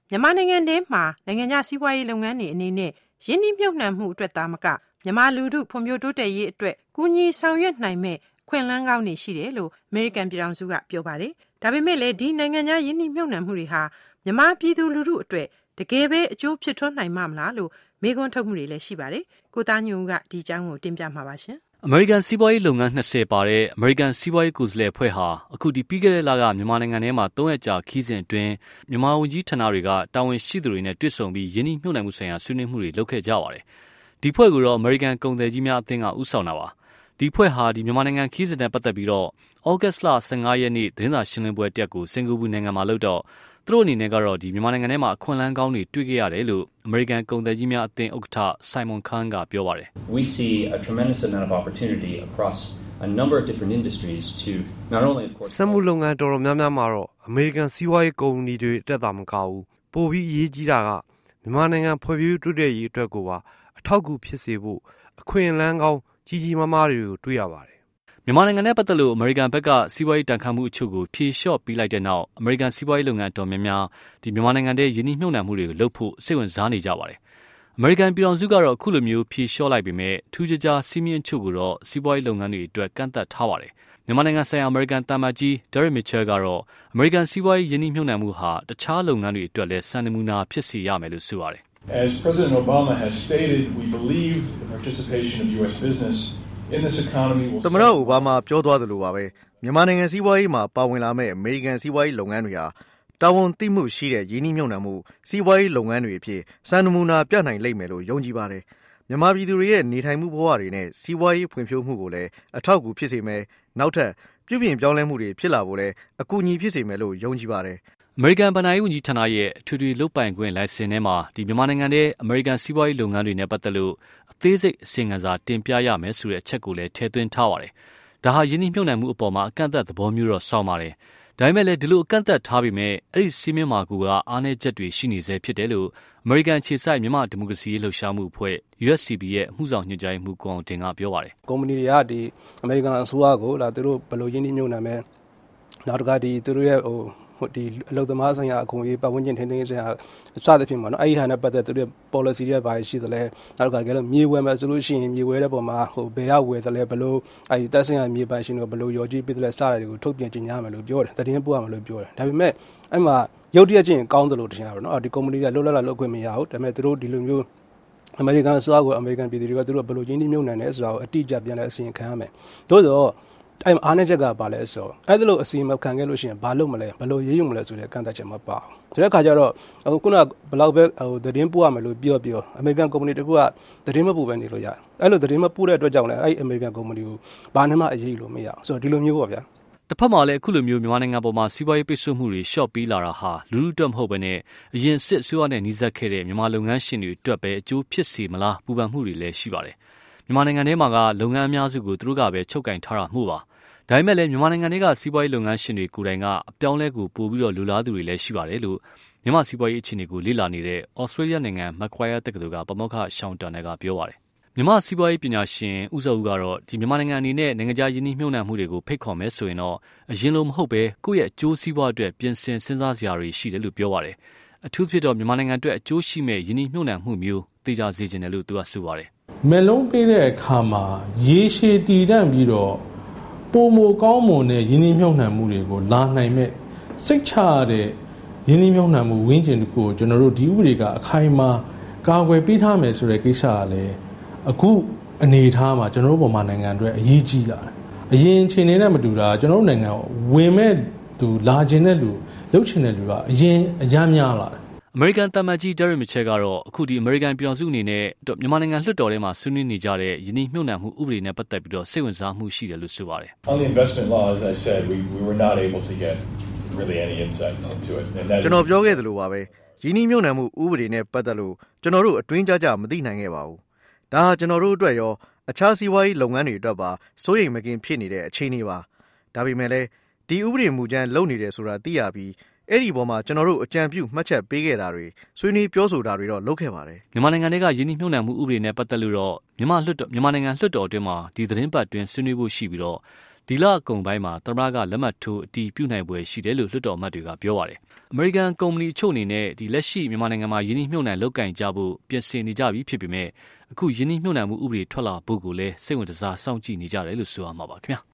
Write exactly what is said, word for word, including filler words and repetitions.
မြန်မာနိုင်ငံထဲမှာနိုင်ငံခြားစီးပွားရေးလုပ်ငန်းတွေအနေနဲ့ရင်းနှီးမြှုပ်နှံမှုအတွက်သာမကမြန်မာလူထုဖွံ့ဖြိုးတိုးတက်ရေးအတွက်ကူညီဆောင်ရွက်နိုင်မဲ့ခွင့်လန်းကောင်းတွေရှိတယ်လို့အမေရိကန်ပြည်ထောင်စုကပြောပါတယ်။ဒါပေမဲ့လည်းဒီနိုင်ငံခြားရင်းနှီးမြှုပ်နှံမှုတွေဟာမြန်မာပြည်သူလူထုအတွက်တကယ်ပဲအကျိုးဖြစ်ထွန်းနိုင်မှာမလားလို့မေးခွန်းထုတ်မှုတွေလည်းရှိပါတယ်။ကိုသားညွန့်ဦးကဒီအကြောင်းကိုတင်ပြမှာပါရှင်။အမေရိကန်စီးပွားရေးလုပ်ငန်းနှစ်ဆယ်ပါတဲ့အမေရိကန်စီးပွားရေးကိုယ်စားလှယ်အဖွဲ့ဟာအခုဒီပြီးခဲ့တဲ့လကမြန်မာနိုင်ငံထဲမှာသုံးရက်ကြာခီးစဉ်အတွင်းမြန်မာဝန်ကြီးဌာနတွေကတာဝန်ရှိသူတွေနဲ့တွေ့ဆုံပြီးယင်းနှိမ့်ညှို့နှံမှုဆိုင်ရာဆွေးနွေးမှုတွေလုပ်ခဲ့ကြပါတယ်။ဒီဖွဲ့ကိုတော့အမေရိကန်ကုန်သည်ကြီးများအသင်းကဦးဆောင်တာပါ။ဒီဖွဲ့ဟာဒီမြန်မာနိုင်ငံခီးစဉ်နဲ့ပတ်သက်ပြီးတော့ဩဂတ်စ်လဆယ့်ငါးရက်နေ့သတင်းစာရှင်းလင်းပွဲတက်ကိုစင်ကာပူနိုင်ငံမှာလုပ်တော့သူတို့အနေနဲ့ကတော့ဒီမြန်မာနိုင်ငံထဲမှာအခွင့်အလမ်းကောင်းတွေတွေ့ခဲ့ရတယ်လို့အမေရိကန်ကုန်သည်ကြီးများအသင်းဥက္ကဋ္ဌ Simon Khan ကပြောပါတယ်။ We see a tremendous amount of opportunity across a number of different industries to not only of course စက်မှုလုပ်ငန်းတော်တော်များများမှာတော့အမေရိကန်စီးပွားရေးကုမ္ပဏီတွေတက်တာမကဘူးပိုပြီးအရေးကြီးတာကမြန်မာနိုင်ငံဖွဲ့စည်းတိုးတက်ရေးအတွက်ကိုပါအထောက်အကူဖြစ်စေဖို့အခွင့်အလမ်းကောင်းကြီးကြီးမားမားတွေကိုတွေ့ရပါတယ်မြန်မာနိုင်ငံနဲ့ပတ်သက်လို့အမေရိကန်ဘက်ကစီးပွားရေးတန်ခါမှုအချို့ကိုဖြေလျှော့ပေးလိုက်တဲ့နောက်အမေရိကန်စီးပွားရေးလုပ်ငန်းတော်များများဒီမြန်မာနိုင်ငံရဲ့ယင်းနှိမ့်ညှို့နှံမှုတွေကိုလုပ်ဖို့စိတ်ဝင်စားနေကြပါတယ်။အမေရိကန်ပြည်ထောင်စုကတော့အခုလိုမျိုးဖြေလျှော့လိုက်ပေမဲ့ထူးခြားခြားစီးမြင့်အချို့ကိုတော့စီးပွားရေးလုပ်ငန်းတွေအတွက်ကန့်သတ်ထားပါတယ်။မြန်မာနိုင်ငံဆိုင်ရာအမေရိကန်တာမတ်ကြီး Derek Mitchell ကတော့အမေရိကန်စီးပွားရေးယင်းနှိမ့်ညှို့နှံမှုဟာတခြားလုပ်ငန်းတွေအတွက်လည်းစံနမူနာဖြစ်စေရမယ်လို့ဆိုပါတယ်။ As President Obama has stated, we believe the participation of U S business in this economy will သမ္မတအိုဘားမားပြောသွားသလိုပါပဲမြန်မာနိုင်ငံစီးပွားရေးမှာပါဝင်လာမဲ့အမေရိကန်စီးပွားရေးလုပ်ငန်းတွေဟာတာဝန်သိမှုရှိတဲ့ရင်းနှီးမြှုပ်နှံမှုစီးပွားရေးလုပ်ငန်းတွေအဖြစ်စံနမူနာပြနိုင်လိမ့်မယ်လို့ယုံကြည်ပါတယ်မြန်မာပြည်သူတွေရဲ့နေထိုင်မှုဘဝတွေနဲ့စီးပွားရေးဖွံ့ဖြိုးမှုကိုလည်းအထောက်အကူဖြစ်စေမယ်နောက်ထပ်ပြုပြင်ပြောင်းလဲမှုတွေဖြစ်လာဖို့လည်းအကူအညီဖြစ်စေမယ်လို့ယုံကြည်ပါတယ်အမေရိကန်ဗဏ္ဍာရေးဝန်ကြီးဌာနရဲ့အထွေထွေလုပ်ပိုင်ခွင့်လိုင်စင်ထဲမှာဒီမြန်မာနိုင်ငံရဲ့အမေရိကန်စီးပွားရေးလုပ်ငန်းတွေနဲ့ပတ်သက်လို့အသေးစိတ်အစီရင်ခံစာတင်ပြရမယ်ဆိုတဲ့အချက်ကိုလည်းထည့်သွင်းထားပါတယ်။ဒါဟာယင်းနှိမ့်ညှို့နှံမှုအပေါ်မှာအကန့်အသတ်သဘောမျိုးတော့စောင့်ပါတယ်။ဒါပေမဲ့လည်းဒီလိုအကန့်အသတ်ထားပြီးမဲ့အဲ့ဒီစီးမင်းမာကူကအားနည်းချက်တွေရှိနေစေဖြစ်တယ်လို့အမေရိကန်ခြေဆိုင်မြန်မာဒီမိုကရေစီရေးလှုပ်ရှားမှုအဖွဲ့ U S C B ရဲ့အမှုဆောင်ညွှန်ကြားရေးမှူးကောင်တင်ကပြောပါတယ်။ကုမ္ပဏီတွေကဒီအမေရိကန်အစိုးရကိုလာသူတို့ဘယ်လိုယင်းနှိမ့်ညှို့နှံမယ်နောက်တစ်ခါဒီသူတို့ရဲ့ဟိုဟိုဒီအလုပ်သမားဆိုင်ရာအခွင့်အရေးပတ်ဝန်းကျင်ထိန်းသိမ်းရေးဆိုင်ရာစသဖြင့်ပေါ့နော်အဲ့ဒီဟာနဲ့ပတ်သက်သူတို့ policy တွေဘာရှိသလဲနောက်ကကြလို့မြေဝယ်မယ်ဆိုလို့ရှိရင်မြေဝယ်တဲ့ပုံမှာဟိုဘယ်ရောက်ဝယ်သလဲဘယ်လိုအဲ့ဒီတက်ဆိုင်ရာမြေပိုင်ရှင်တွေဘယ်လိုရော်ကြီးပေးသလဲစတာတွေကိုထုတ်ပြန်ကြေညာမယ်လို့ပြောတယ်သတင်းပို့ရမယ်လို့ပြောတယ်ဒါပေမဲ့အဲ့မှာရုတ်တရက်ချင်းကောင်းတယ်လို့ထင်ရပါတော့နော်ဒီကုမ္ပဏီကလွတ်လပ်လာလုပ်ခွင့်မရဘူးဒါပေမဲ့သူတို့ဒီလိုမျိုးအမေရိကန်အစိုးရကိုအမေရိကန်ပြည်သူတွေကသူတို့ဘယ်လိုရင်းနှီးမြှုပ်နှံလဲဆိုတာကိုအတိအကျပြန်လဲအစီရင်ခံရမယ်သို့တော့အဲ့အားနည်းချက်ကပါလဲဆိုအဲ့ဒါလို့အစီအမံခံခဲ့လို့ရှိရင်ဘာလုပ်မလဲဘယ်လိုရေးယူမလဲဆိုတဲ့ကန့်သတ်ချက်မပါဘူးဒါတဲ့ခါကျတော့အခုခုနဘယ်လောက်ပဲဟိုသတင်းပို့ရမယ်လို့ပြောပြောအမေရိကန်ကုမ္ပဏီတခုကသတင်းမပို့ပဲနေလို့ရတယ်အဲ့လိုသတင်းမပို့တဲ့အတွက်ကြောင့်လည်းအဲ့အမေရိကန်ကုမ္ပဏီကိုဘာနဲ့မှအရေးယူလို့မရဘူးဆိုတော့ဒီလိုမျိုးပေါ့ဗျာတစ်ဖက်မှာလည်းအခုလိုမျိုးမြန်မာနိုင်ငံပေါ်မှာစီးပွားရေးပိတ်ဆို့မှုတွေရှော့ပြီးလာတာဟာလူလူအတွက်မဟုတ်ဘဲနဲ့အရင်စစ်အစိုးရနဲ့နှီးစပ်ခဲ့တဲ့မြန်မာလုပ်ငန်းရှင်တွေအတွက်ပဲအကျိုးဖြစ်စေမလားပူပန်မှုတွေလည်းရှိပါတယ်မြန်မာနိုင်ငံထဲမှာကလုပ်ငန်းအများစုကိုသူတို့ကပဲချုပ်ကင်ထားတာမှုပါဒါပေမဲ့လည်းမြန်မာနိုင်ငံတွေကစီးပွားရေးလုပ်ငန်းရှင်တွေကိုယ်တိုင်ကအပြောင်းလဲကိုပို့ပြီးတော့လူလားသူတွေလည်းရှိပါတယ်လို့မြန်မာစီးပွားရေးအခြေအနေကိုလေ့လာနေတဲ့ဩစတြေးလျနိုင်ငံမက်ခွိုင်ယာတက္ကသိုလ်ကပမောက္ခရှောင်းတန်နယ်ကပြောပါတယ်မြန်မာစီးပွားရေးပညာရှင်ဦးစောဦးကတော့ဒီမြန်မာနိုင်ငံအနေနဲ့နိုင်ငံခြားယင်းနှိမ့်ညှို့နှံမှုတွေကိုဖိတ်ခေါ်မယ်ဆိုရင်တော့အရင်လိုမဟုတ်ပဲကိုယ့်ရဲ့အကျိုးစီးပွားအတွက်ပြင်ဆင်စဉ်းစားစရာတွေရှိတယ်လို့ပြောပါတယ်အထူးဖြစ်တော့မြန်မာနိုင်ငံအတွက်အကျိုးရှိမဲ့ယင်းနှိမ့်ညှို့နှံမှုမျိုးသိကြစေချင်တယ်လို့သူကဆိုပါတယ်မယ်လုံးပေးတဲ့အခါမှာရေရှည်တည်တံ့ပြီးတော့ပုံမကောင်းမွန်တဲ့ယင်းနှိမ့်ညှို့နှံမှုတွေကိုလာနိုင်မဲ့စိတ်ချရတဲ့ယင်းနှိမ့်ညှို့နှံမှုဝင်းကျင်တစ်ခုကိုကျွန်တော်တို့ဒီဥပဒေကအခိုင်အမာကာကွယ်ပေးထားမယ်ဆိုတဲ့ကိစ္စကလည်းအခုအနေထားမှာကျွန်တော်တို့ပုံမှန်နိုင်ငံအတွက်အရေးကြီးလာတယ်အရင်အချိန်နဲ့မတူတာကျွန်တော်တို့နိုင်ငံဝင်မဲ့သူလာခြင်းတဲ့လူလှုပ်ချင်တဲ့လူကအရင်အများများလာတယ်အမေရိကန်တမန်ကြီး Derek Mitchell ကတော့အခုဒီအမေရိကန်ပြည်ထောင်စုအနေနဲ့မြန်မာနိုင်ငံလွှတ်တော်ထဲမှာဆွေးနွေးနေကြတဲ့ယင်းနှိမ့်ညှို့နှံမှုဥပဒေနဲ့ပတ်သက်ပြီးတော့စိတ်ဝင်စားမှုရှိတယ်လို့ဆိုပါတယ် On the investment law as I said we we were not able to get really any insights into it and that ကျွန်တော်ပြောခဲ့သလိုပါပဲယင်းနှိမ့်ညှို့နှံမှုဥပဒေနဲ့ပတ်သက်လို့ကျွန်တော်တို့အတွင်းကြကြမသိနိုင်ခဲ့ပါဘူးဒါဟာကျွန်တော်တို့အတွက်ရောအခြားစီးပွားရေးလုပ်ငန်းတွေအတွက်ပါစိုးရိမ်မကင်းဖြစ်နေတဲ့အခြေအနေပါဒါပေမဲ့လည်းဒီဥပဒေမူကြမ်းလုပ်နေတယ်ဆိုတာသိရပြီးအဲ့ဒီပေါ်မှာကျွန်တော်တို့အကြံပြုမှတ်ချက်ပေးခဲ့တာတွေဆွေးနွေးပြောဆိုတာတွေတော့လုပ်ခဲ့ပါတယ်မြန်မာနိုင်ငံတွေကယင်းနှိမ့်ညှို့နှံမှုဥပဒေနဲ့ပတ်သက်လို့တော့မြန်မာလွှတ်တော်မြန်မာနိုင်ငံလွှတ်တော်အတွင်းမှာဒီသတင်းပတ်တွင်ဆွေးနွေးဖို့ရှိပြီးတော့ဒီလအကုန်ပိုင်းမှာသမ္မတကလက်မှတ်ထိုးအတည်ပြုနိုင်ပွဲရှိတယ်လို့လွှတ်တော်အမတ်တွေကပြောပါတယ်။အမေရိကန်ကုမ္ပဏီအချို့အနေနဲ့ဒီလက်ရှိမြန်မာနိုင်ငံမှာယင်းနှိမ့်မြုပ်နှံလုပ်ကင်ကြဖို့ပြင်ဆင်နေကြပြီဖြစ်ပေမဲ့အခုယင်းနှိမ့်မြုပ်နှံမှုဥပဒေထွက်လာဖို့ကိုလည်းစိတ်ဝင်စားစောင့်ကြည့်နေကြတယ်လို့ဆိုရမှာပါခင်ဗျာ။